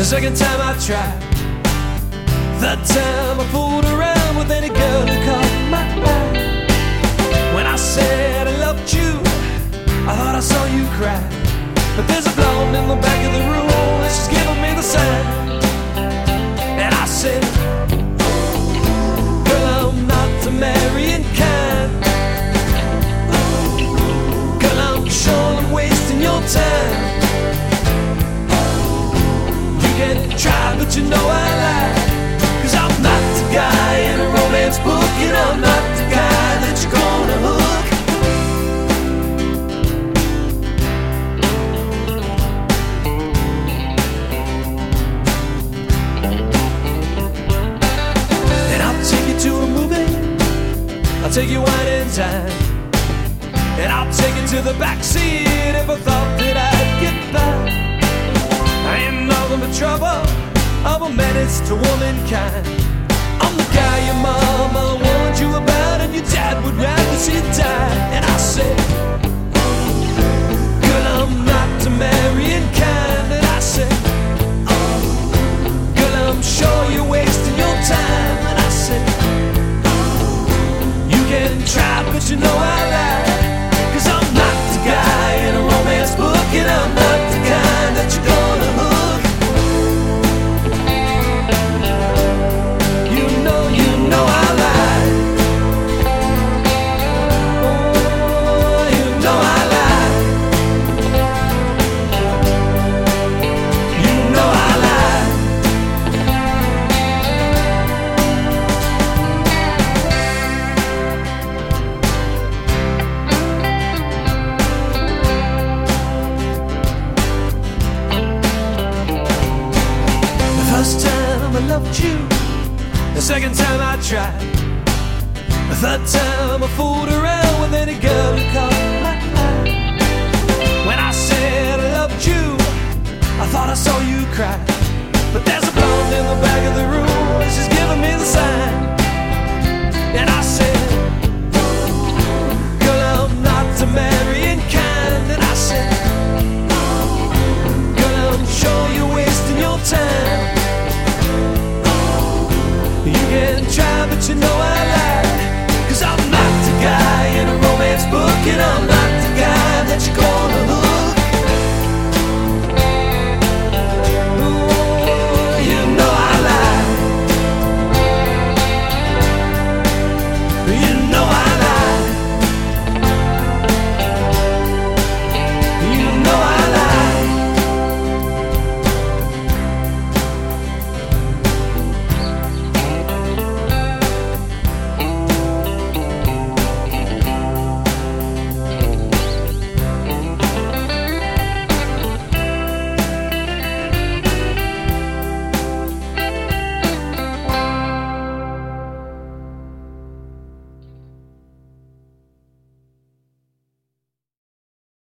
The second time I tried, third time I fooled around with any girl who caught my eye. When I said I loved you, I thought I saw you cry. But there's a blonde in the back of the room, and she's giving me the sign. And I said, girl, I'm not the marrying kind. Girl, I'm sure I'm wasting your time. You can try, but you know I lie. 'Cause I'm not the guy in a romance book, and I'm not the guy that you're gonna hook. And I'll take you to a movie, I'll take you wine and time, and I'll take you to the backseat if I thought that I'd get by. I ain't nothing but trouble, I'm a menace to womankind. I'm the guy your mama warned you about, and your dad would rather see die. And I said, girl, I'm not the marrying kind. And I said, girl, I'm sure you're wasting your time. And I said, you can try, but you know I lie. 'Cause I'm not the guy in a romance book, and I'm not the kind that you're gonna hook. You know I lie. Oh, you know I lie. You know I lie. The first time I loved you, the second time I tried, the third time I fooled around with any girl who caught my eye. When I said I loved you, I thought I saw you cry. But there's a blonde in the back of the room, and she's giving me the sign. And I said, girl, I'm not the marrying kind. And I said, girl, I'm sure you're wasting your time. You can try, but you know I lie.